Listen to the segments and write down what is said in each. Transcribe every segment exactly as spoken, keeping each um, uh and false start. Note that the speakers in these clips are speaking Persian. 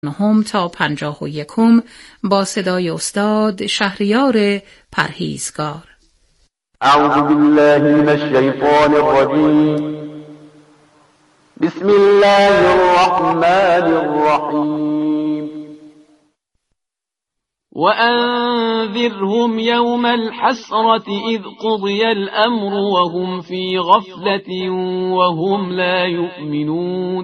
نهم تا پنجاه و یکم با صدای استاد شهریار پرهیزگار. اعوذ بالله من الشیطان الرجیم. بسم الله الرحمن الرحیم. وأنذرهم يوم الحسرة إذ قضي الأمر وهم في غفلة وهم لا يؤمنون.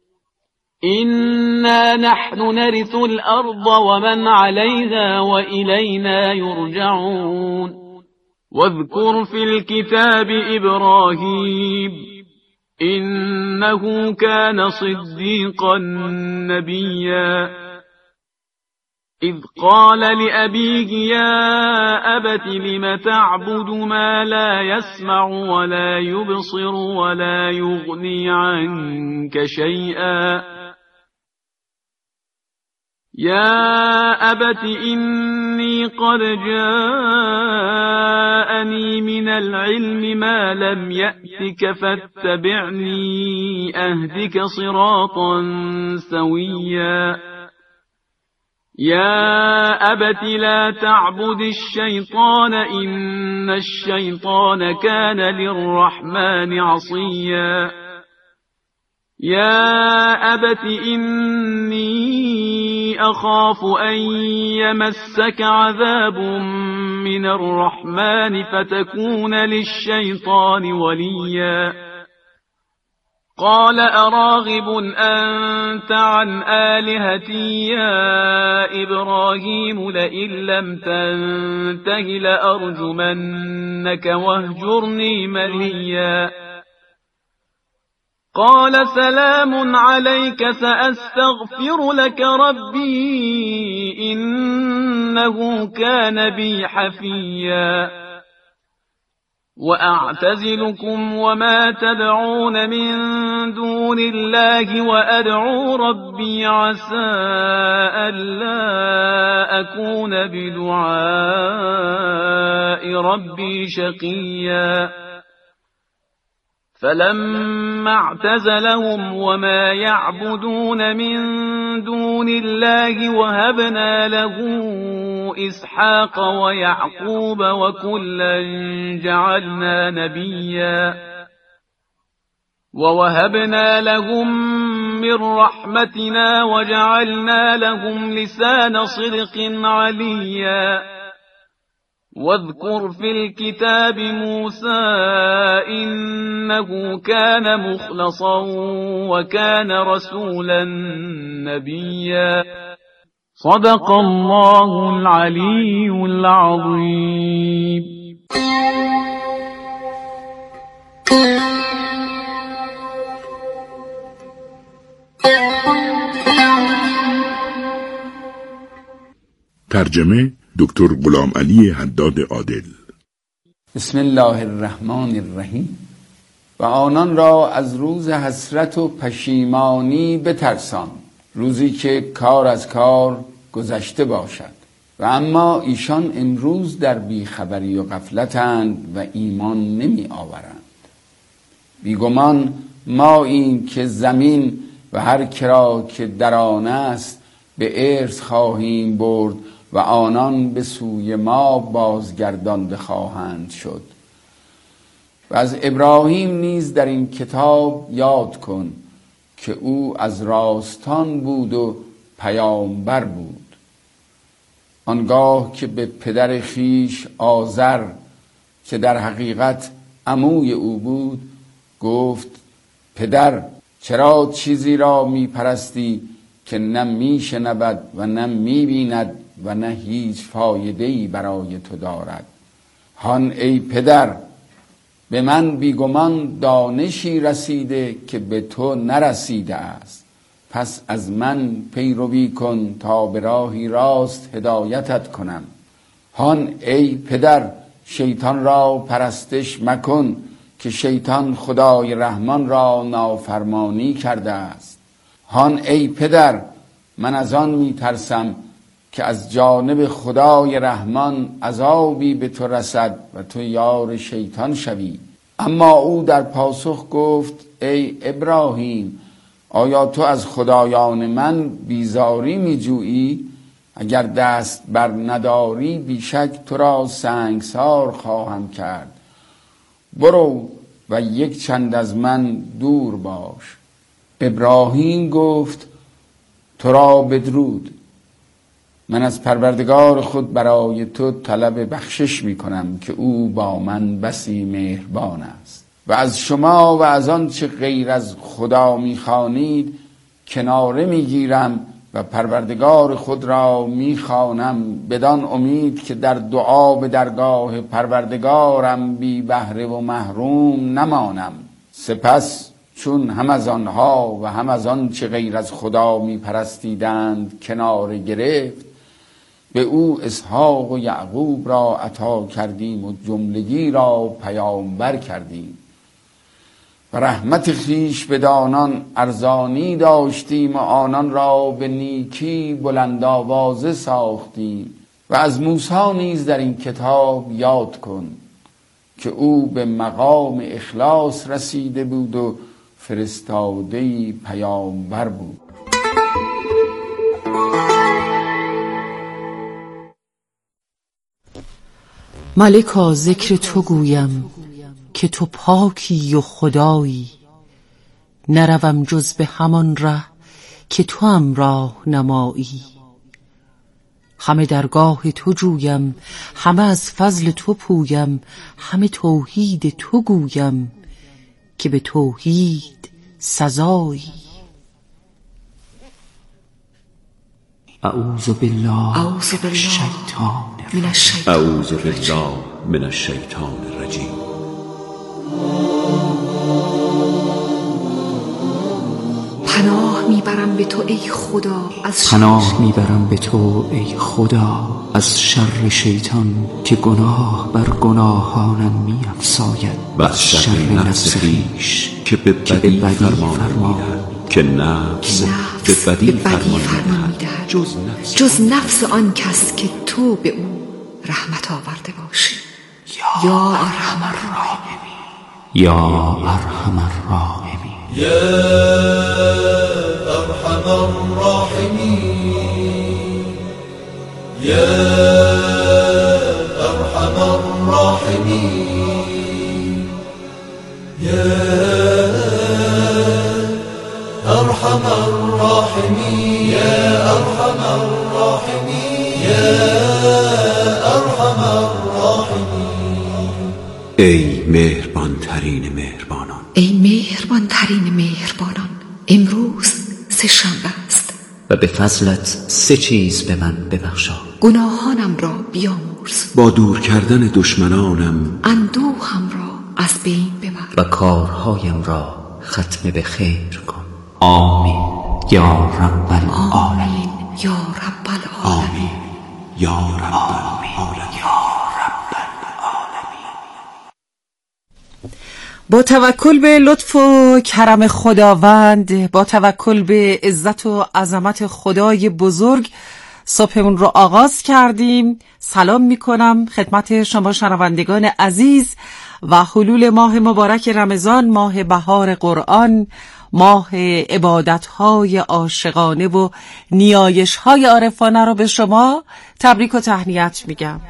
إنا نحن نرث الأرض ومن عليها وإلينا يرجعون. واذكر في الكتاب إبراهيم إنه كان صديقا نبيا. إذ قال لأبيه يا أبت لم تعبد ما لا يسمع ولا يبصر ولا يغني عنك شيئا. يا أبت إني قد جاءني من العلم ما لم يأتك فاتبعني أهدك صراطا سويا. يا أبت لا تعبد الشيطان إن الشيطان كان للرحمن عصيا. يا أبت إني أخاف أن يمسك عذاب من الرحمن فتكون للشيطان وليا. قال أراغب أنت عن آلهتي يا إبراهيم لئن لم تنته لأرجمنك واهجرني مليا. قال سلام عليك سأستغفر لك ربي إنه كان بي حفيا. وأعتزلكم وما تدعون من دون الله وأدعو ربي عسى ألا أكون بدعاء ربي شقيا. فلما اعتزلهم وما يعبدون من دون الله وهبنا له إسحاق ويعقوب وكلا جعلنا نبيا. ووهبنا لهم من رحمتنا وجعلنا لهم لسان صدق عليا. واذكر في الكتاب موسى إنه كان مخلصا وكان رسولا نبيا. صدق الله العلي العظيم. ترجمه دکتر غلام علی حداد عادل. بسم الله الرحمن الرحیم. و آنان را از روز حسرت و پشیمانی بترسان، روزی که کار از کار گذشته باشد. و اما ایشان امروز در بیخبری و غفلتند و ایمان نمی آورند. بیگمان ما این که زمین و هر کرا که در آن است به ارث خواهیم برد و آنان به سوی ما بازگردانده خواهند شد. و از ابراهیم نیز در این کتاب یاد کن که او از راستان بود و پیامبر بود. آنگاه که به پدر خیش آزر که در حقیقت عموی او بود گفت پدر چرا چیزی را می پرستی که نه می شنود و نه می بیند و نه هیچ فایده‌ای برای تو دارد. هان ای پدر به من بیگمان دانشی رسیده که به تو نرسیده است، پس از من پیروی کن تا به راهی راست هدایتت کنم. هان ای پدر شیطان را پرستش مکن که شیطان خدای رحمان را نافرمانی کرده است. هان ای پدر من از آن می ترسم که از جانب خدای رحمان عذابی به تو رسد و تو یار شیطان شوی. اما او در پاسخ گفت ای ابراهیم آیا تو از خدایان من بیزاری می جویی؟ اگر دست بر نداری بیشک تو را سنگسار خواهم کرد. برو و یک چند از من دور باش. ابراهیم گفت تو را بدرود. من از پروردگار خود برای تو طلب بخشش می کنم که او با من بسی مهربان است و از شما و از آن چه غیر از خدا می خوانید کناره می گیرم و پروردگار خود را می خوانم بدان امید که در دعا به درگاه پروردگارم بی بهره و محروم نمانم. سپس چون هم از آنها و هم از آن چه غیر از خدا می پرستیدند کناره گرفت، به او اسحاق و یعقوب را عطا کردیم و جملگی را پیامبر کردیم و رحمت خویش به دانان ارزانی داشتیم و آنان را به نیکی بلند آوازه ساختیم. و از موسی نیز در این کتاب یاد کن که او به مقام اخلاص رسیده بود و فرستاده‌ای پیامبر بود. ملکا ذکر تو گویم که تو پاکی و خدایی، نروم جز به همان ره که تو هم راه نمایی. همه درگاه تو جویم، همه از فضل تو پویم، همه توحید تو گویم که به توحید سزایی. اعوذ بالله اعوذ بالله من الشیطان اعوذ بالله من الشیطان الرجیم. پناه میبرم به تو ای خدا از شر پناه میبرم به تو ای خدا از شر شیطان که گناه بر گناهانم می‌افزاید و از شر نفس خویش که به بدی فرمان می‌دهد که نفس به بدی فرمان می‌دهد جز نفس جز نفس آن کس که تو به او رحمت آورده باشی. یا ارحم الراحمین یا ارحم الراحمین یا ارحم الراحمین یا ارحم الراحمین یا ارحم الراحمین یا ارحم الراحمین یا ارحم الراحمین. ای مهربان ترین مهربانان، ای مهربان ترین مهربانان، امروز سه شنبه است و به فضلت سه چیز به من ببخشا. گناهانم را بیامرز، با دور کردن دشمنانم اندوهم را از بین ببر و کارهایم را ختم به خیر کن. آمین یا رب العالمین یا رب العالمین یا رب العالمین. با توکل به لطف و کرم خداوند، با توکل به عزت و عظمت خدای بزرگ صبحمون رو آغاز کردیم. سلام میکنم خدمت شما شنوندگان عزیز و حلول ماه مبارک رمضان، ماه بهار قرآن، ماه عبادت‌های عاشقانه و نیایش‌های عارفانه رو به شما تبریک و تهنیت میگم.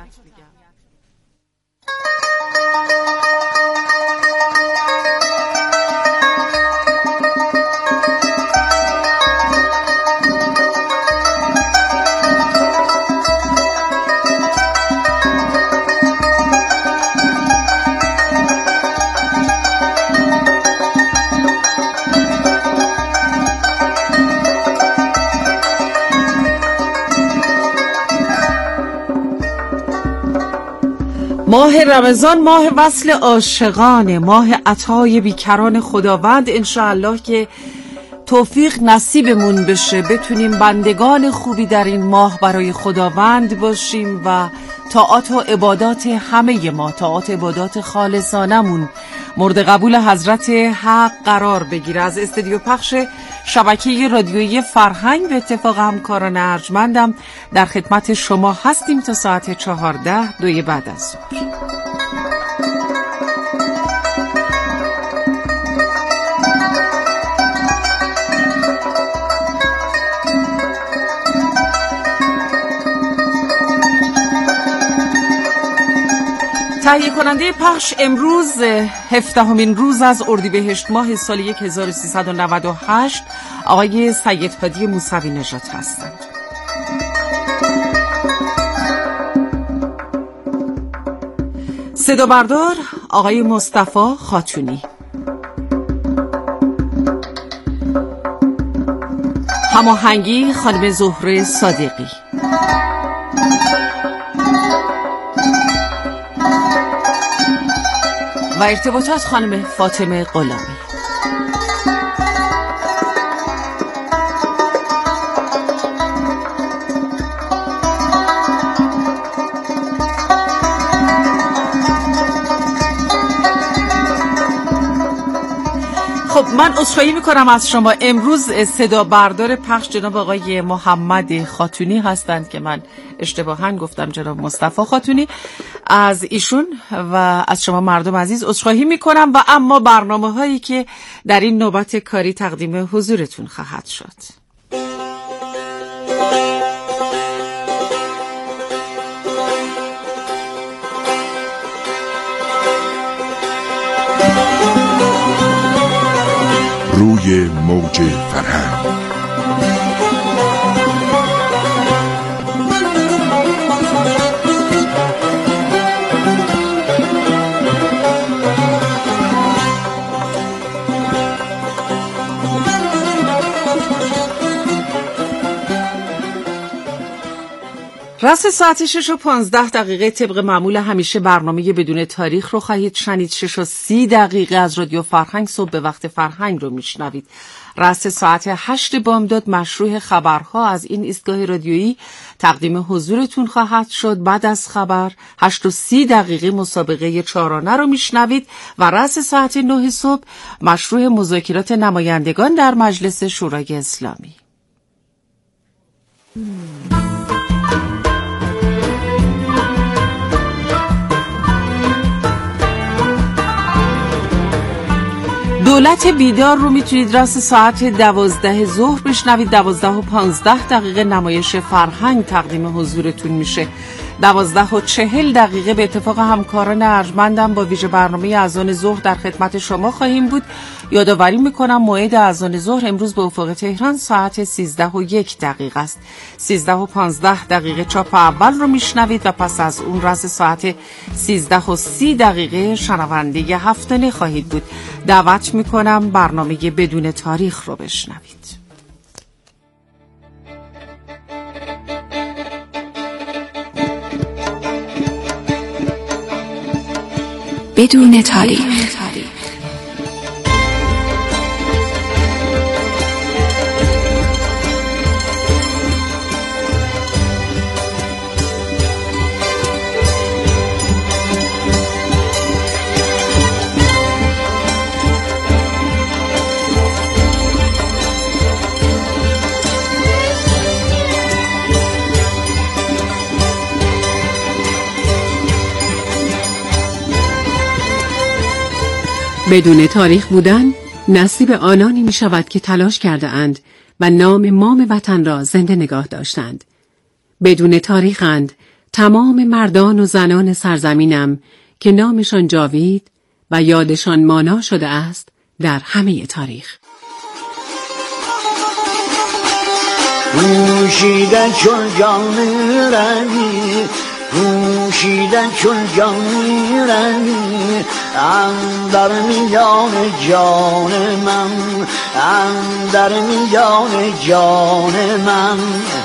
ماه رمضان ماه وصل عاشقانه، ماه عطای بیکران خداوند. انشاءالله که توفیق نصیبمون بشه، بتونیم بندگان خوبی در این ماه برای خداوند باشیم و طاعات و عبادات همه ما، طاعات و عبادات خالصانمون مورد قبول حضرت حق قرار بگیره. از استودیو پخش شبکه رادیویی فرهنگ به اتفاق همکاران ارجمندم در خدمت شما هستیم تا ساعت چهارده دوی بعد از ظهر. تهیه کننده پخش امروز هفدهمین روز از اردیبهشت ماه سال هزار و سیصد و نود و هشت آقای سید هادی موسوی نژاد هستند. صدا بردار آقای مصطفی خاتونی، هماهنگی خانم زهره صادقی، و ارتباطات خانم فاطمه غلامی. خب من عذرخواهی میکنم از شما. امروز صدا بردار پخش جناب آقای محمد خاتونی هستند که من اشتباهاً گفتم جناب مصطفی خاتونی. از ایشون و از شما مردم عزیز عذرخواهی میکنم. و اما برنامه هایی که در این نوبت کاری تقدیم حضورتون خواهد شد. روی موج فرهنگ راست ساعت شش و پانزده دقیقه طبق معمول همیشه برنامه بدون تاریخ رو خواهید شنید. شش و سی دقیقه از رادیو فرهنگ صبح به وقت فرهنگ رو میشنوید. راست ساعت هشت بامداد مشروع خبرها از این ایستگاه رادیویی تقدیم حضورتون خواهد شد. بعد از خبر هشت و سی دقیقه مسابقه چارانه رو میشنوید و راست ساعت نه صبح مشروع مذاکرات نمایندگان در مجلس شورای اسلامی. دولت بیدار رو میتونید راست ساعت دوازده ظهر بشنوید. دوازده و پانزده دقیقه نمایش فرهنگ تقدیم حضورتون میشه. دوازده و چهل دقیقه به اتفاق همکاران ارجمندم با ویژه برنامه اذان ظهر در خدمت شما خواهیم بود. یادآوری میکنم موعد اذان ظهر امروز به افق تهران ساعت سیزده و یک دقیقه است. سیزده و پانزده دقیقه چاپ اول رو میشنوید و پس از اون راست ساعت سیزده و سی دقیقه شنونده هفتانه خواهید بود. دعوت میکنم برنامه بدون تاریخ رو بشنوید. بدون تاریخ. بدون تاریخ بودن نصیب آنانی می شود که تلاش کرده اند و نام مام وطن را زنده نگاه داشتند. بدون تاریخند تمام مردان و زنان سرزمینم که نامشان جاوید و یادشان مانا شده است در همه تاریخ. نوشیدن چون جان رنگی، نوشیدن چون جان رنگی، اندر میان جان من، اندر میان جان من.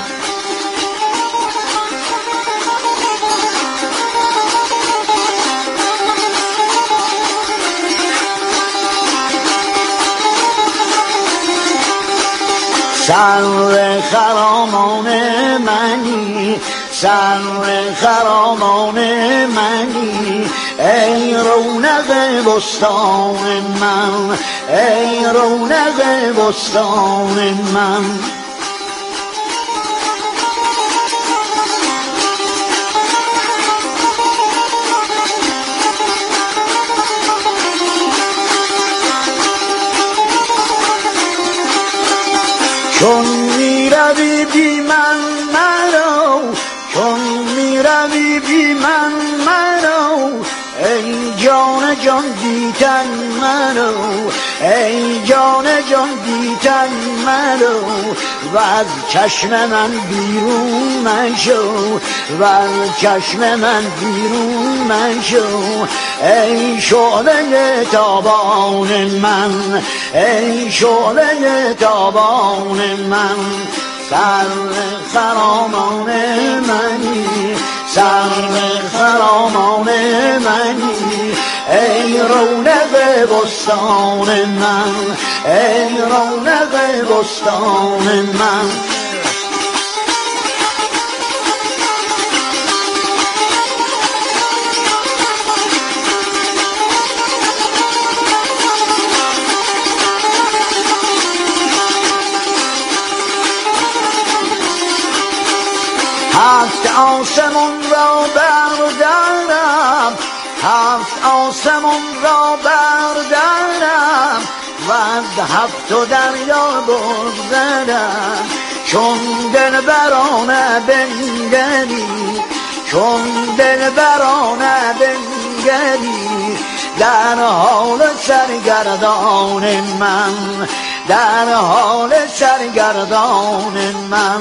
سر خرامان منی، سر خرامان منی، ای رونق بستان من، ای رونق بستان من. چون میروی بی من مرو، چون میروی بی من مرو، جان جان دیدن منو، ای جان جان دیدن منو، و از چشم من بیرون مشو، و از چشم من بیرون مشو. ای شعله تابان من، ای شعله تابان من، سر خرامان منی، سر خرامان منی. ای رونق بستان من، ای رونق بستان من. هفت آسمون را بردارم، هفت آسمون را بردارم، و از هفت و دریا بگذرم. چون دلبرانه بنگری، چون دلبرانه بنگری، در حال سرگردان من، در حال سرگردان من.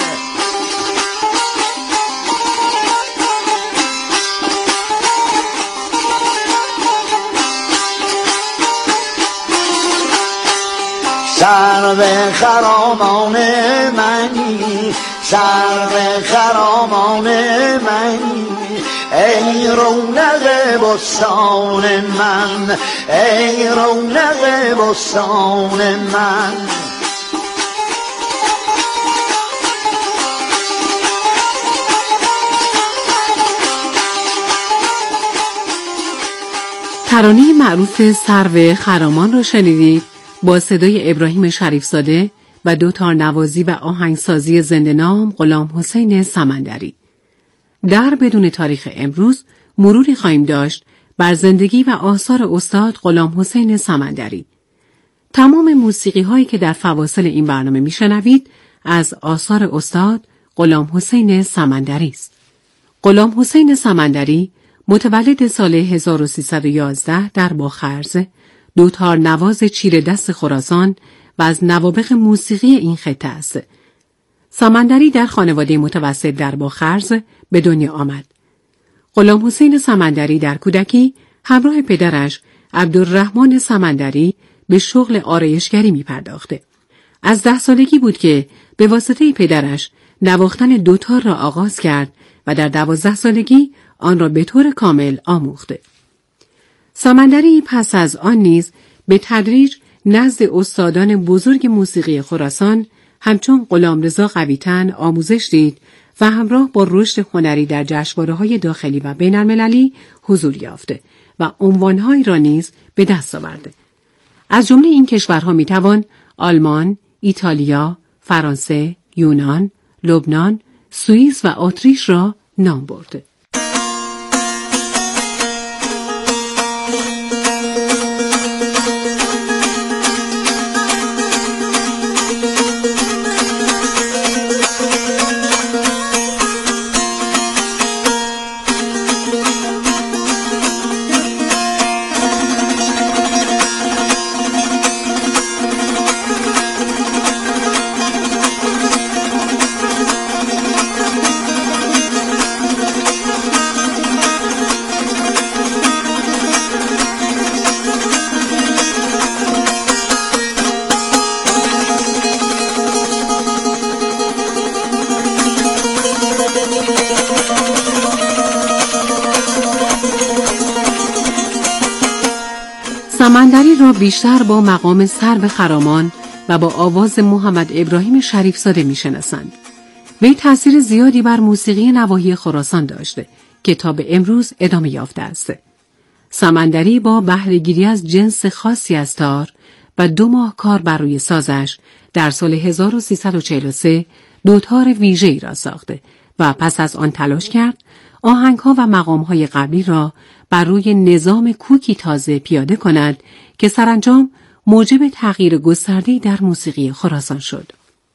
سر به خرامان منی، سر به خرامان منی. ای رونق بستان من، ای رونق بستان من. ترانه معروف سرو خرامان رو شنیدید با صدای ابراهیم شریفزاده و دو تارنوازی و آهنگسازی زنده نام غلام حسین سمندری. در بدون تاریخ امروز مروری خواهیم داشت بر زندگی و آثار استاد غلام حسین سمندری. تمام موسیقی هایی که در فواصل این برنامه میشنوید از آثار استاد غلام حسین سمندری است. غلام حسین سمندری متولد سال هزار و سیصد و یازده در باخرز، دو تارنواز چیره دست خراسان و از نوابغ موسیقی این خطه است. سمندری در خانواده متوسط در باخرز به دنیا آمد. غلام حسین سمندری در کودکی همراه پدرش عبدالرحمن سمندری به شغل آرایشگری می پرداخته. از ده سالگی بود که به واسطه پدرش نواختن دوتار را آغاز کرد و در دوازده سالگی آن را به طور کامل آموخته. سمندری پس از آن نیز به تدریج نزد استادان بزرگ موسیقی خراسان همچون غلامرضا قوی‌تن آموزش دید و همراه با رشد هنری در جشنواره‌های داخلی و بین‌المللی حضور یافته و عنوان‌هایی را نیز به دست آورده. از جمله این کشورها می‌توان آلمان، ایتالیا، فرانسه، یونان، لبنان، سوئیس و اتریش را نام برده. سمندری را بیشتر با مقام سرو خرامان و با آواز محمد ابراهیم شریفزاده می‌شناسند. وی تأثیر زیادی بر موسیقی نواحی خراسان داشته که تا به امروز ادامه یافته است. سمندری با بهره‌گیری از جنس خاصی از تار و دو ماه کار بر روی سازش در سال هزار و سیصد و چهل و سه دو تار ویژه‌ای را ساخته و پس از آن تلاش کرد آهنگ‌ها و مقام‌های قبلی را بر روی نظام کوکی تازه پیاده کند که سرانجام موجب تغییر گسترده‌ای در موسیقی خراسان شد.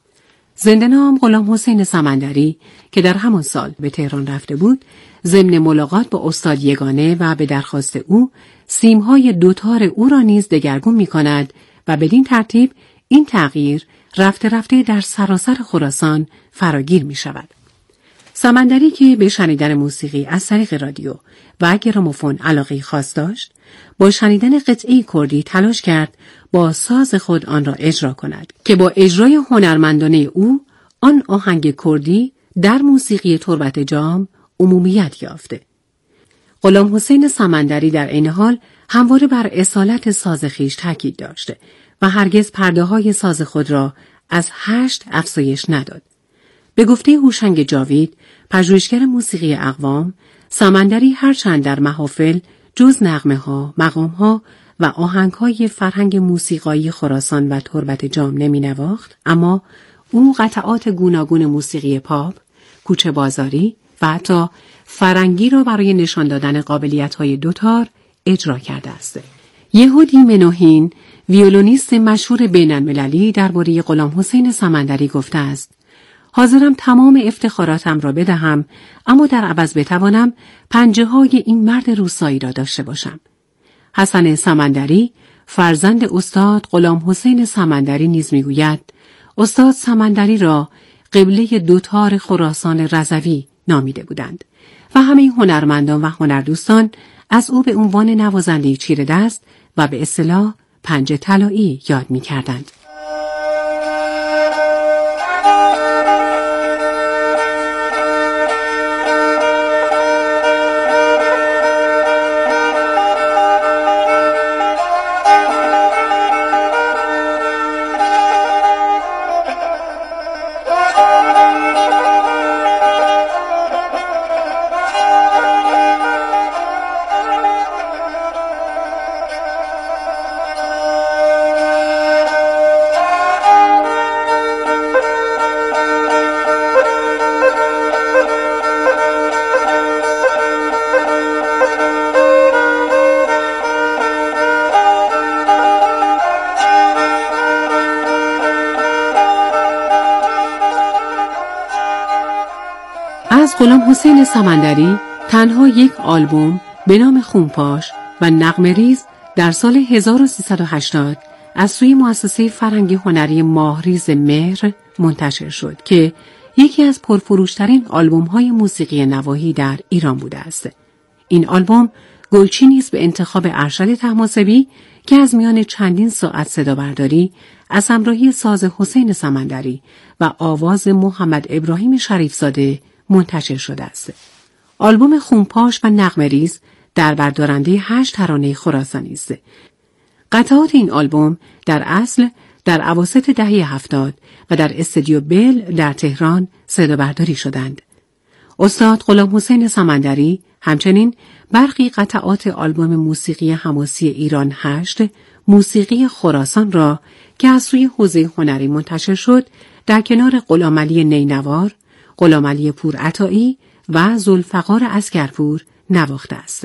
زنده‌نام غلام حسین سمندری که در همان سال به تهران رفته بود، ضمن ملاقات با استاد یگانه و به درخواست او سیمهای دوتار او را نیز دگرگون می‌کند و بدین ترتیب این تغییر رفته رفته در سراسر خراسان فراگیر می‌شود. سمندری که به شنیدن موسیقی از طریق رادیو و گراموفون علاقه خاص داشت، با شنیدن قطعه کردی تلاش کرد با ساز خود آن را اجرا کند که با اجرای هنرمندانه او آن آهنگ کردی در موسیقی تربت جام عمومیت یافته. غلام حسین سمندری در این حال همواره بر اصالت ساز خویش تاکید داشته و هرگز پرده های ساز خود را از هشت افزایش نداد. به گفته هوشنگ جاوید، پژوهشگر موسیقی اقوام، سمندری هرچند در محافل جز نغمه ها، مقام ها و آهنگ های فرهنگ موسیقایی خراسان و تربت جام نمی نواخت، اما او قطعات گوناگون موسیقی پاپ، کوچه بازاری و حتی فرنگی را برای نشان دادن قابلیت های دوتار اجرا کرده است. یهودی منوهین، ویولونیست مشهور بین المللی، درباره غلام حسین سمندری گفته است: حاضرم تمام افتخاراتم را بدهم، اما در عوض بتوانم پنجه های این مرد روستایی را داشته باشم. حسن سمندری، فرزند استاد غلام حسین سمندری، نیز میگوید استاد سمندری را قبله دوتار خراسان رضوی نامیده بودند و همه هنرمندان و هنردوستان از او به عنوان نوازنده چیره دست و به اصطلاح پنجه طلایی یاد می‌کردند. از غلام حسین سمندری تنها یک آلبوم به نام خونپاش و نغمه ریز در سال هزار و سیصد و هشتاد از سوی مؤسسه فرهنگی هنری ماهریز مهر منتشر شد که یکی از پرفروشترین آلبوم‌های موسیقی نواحی در ایران بوده است. این آلبوم گلچینی است به انتخاب ارشد طهماسبی که از میان چندین ساعت صدا برداری از همراهی ساز حسین سمندری و آواز محمد ابراهیم شریفزاده منتشر شده است. آلبوم خونپاش و نغمه ریز در بردارنده هشت ترانه خراسانی است. قطعات این آلبوم در اصل در اواسط دهه هفتاد و در استودیو بل در تهران صدا برداری شدند. استاد غلام حسین سمندری همچنین برخی قطعات آلبوم موسیقی حماسی ایران هشت موسیقی خراسان را که از سوی حوزه هنری منتشر شد در کنار غلام علی نینوار، غلام علی پورعطایی و ذوالفقار عسگرپور نواخته است.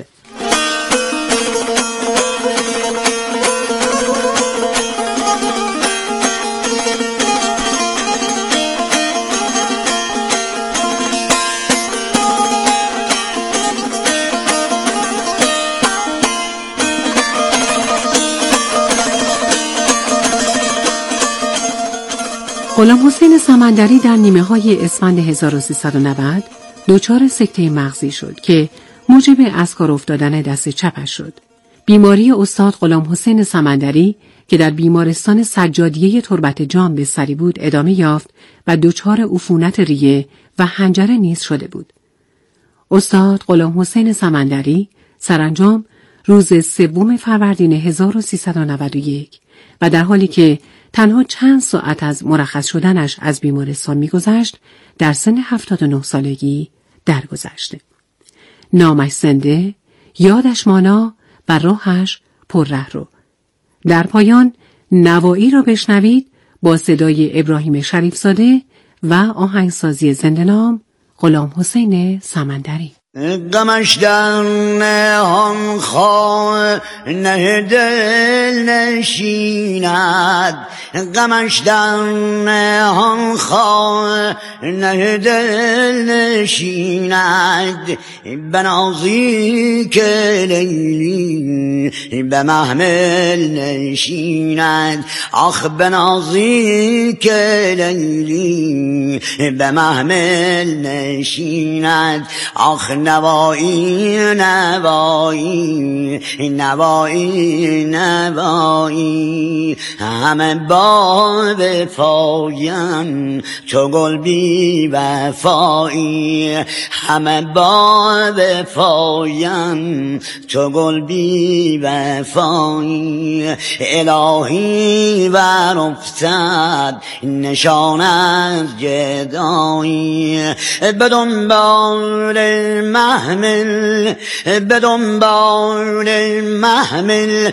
غلام حسین سمندری در نیمه های اسفند هزار و سیصد و نود دچار سکته مغزی شد که موجب از کار افتادن دست چپش شد. بیماری استاد غلام حسین سمندری که در بیمارستان سجادیه تربت جام به سری بود ادامه یافت و دچار عفونت ریه و حنجره نیز شده بود. استاد غلام حسین سمندری سرانجام روز سوم فروردین هزار و سیصد و نود و یک و در حالی که تنها چند ساعت از مرخص شدنش از بیمارستان می‌گذشت در سن هفتاد و نه سالگی درگذشت. نامش زنده، یادش مانا و راهش پر ره رو. در پایان نوایی را بشنوید با صدای ابراهیم شریفزاده و آهنگسازی زنده نام غلام حسین سمندری. غمش در نهان خانه دل نشیند، غمش در نهان خانه دل نشیند. بنازی که لیلی به محمل نشیند، آخ بنازی که لیلی به محمل نشیند. آخ نوایی نوایی نوایی نوایی، همه با وفایم چو گل بی وفایی، همه با وفایم چو گل بی وفایی. الهی بر افتد نشان از جدایی، به دنبال محمل به دنبال محمل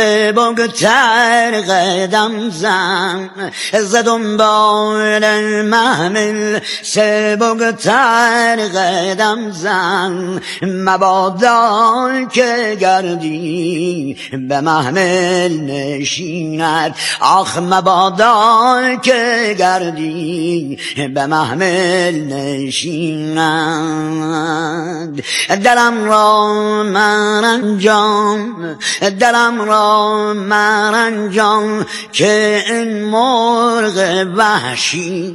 سبکتر قدم زن، ز دنبال محمل سبکتر قدم زن. مبادا که گردی به محمل نشیند، آخ مبادا که گردی به محمل نشیند. دلم را مرنجان دلم را مرنجان که این مرغ وحشی،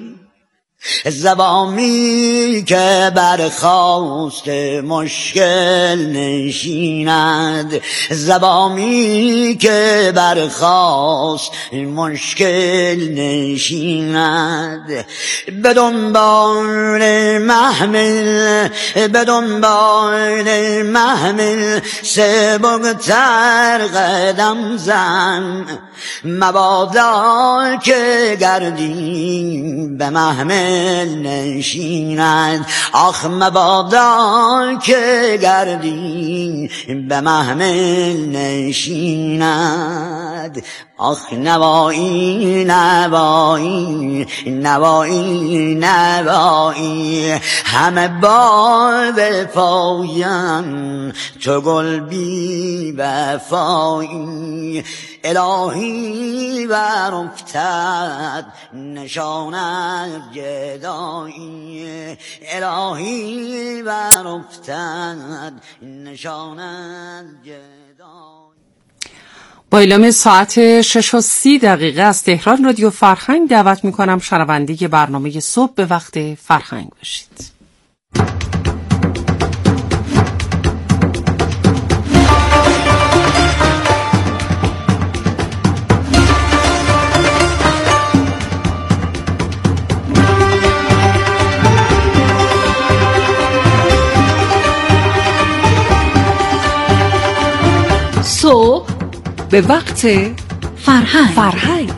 زبانی که برخاست مشکل نشیند، زبانی که برخاست مشکل نشیند. به دنبال محمل به دنبال محمل سبکتر قدم زن، مبادا که گردی به محمل نشیند، آخ مبادا که گردی به محمل نشیند. آخ نوایی نوایی نوایی نوایی، همه با وفایم چو گل بی وفایی. الهی بر افتد نشان از جدایی، الهی بر افتد نشان از جدایی. با اعلام ساعت شش و سی دقیقه از تهران رادیو فرهنگ دعوت میکنم شنونده برنامه صبح به وقت فرهنگ باشید. صبح به وقت فرهنگ فرهنگ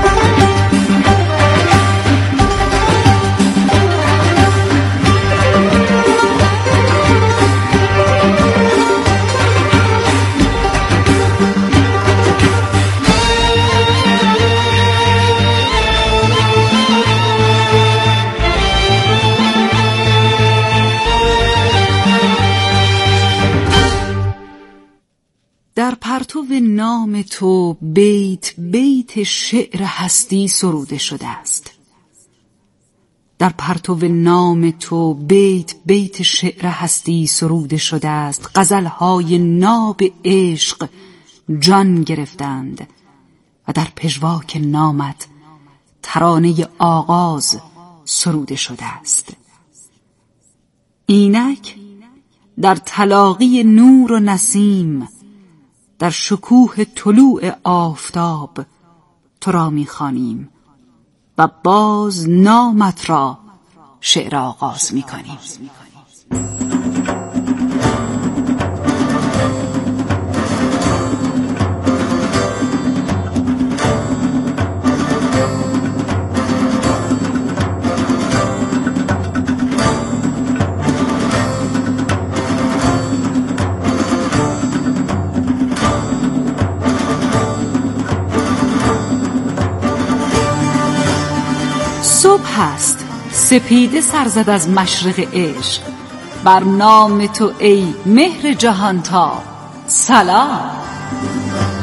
در پرتو نام تو بیت بیت شعر هستی سروده شده است. در پرتو نام تو بیت بیت شعر هستی سروده شده است. غزل‌های ناب عشق جان گرفتند و در پژواک نامت ترانه آغاز سروده شده است. اینک در تلاقی نور و نسیم، در شکوه طلوع آفتاب تو را می‌خوانیم و باز نامت را شعر آغاز می‌کنیم. صبح است، سپیده سرزد از مشرق عشق، بر نام تو ای مهر جهانتاب سلام.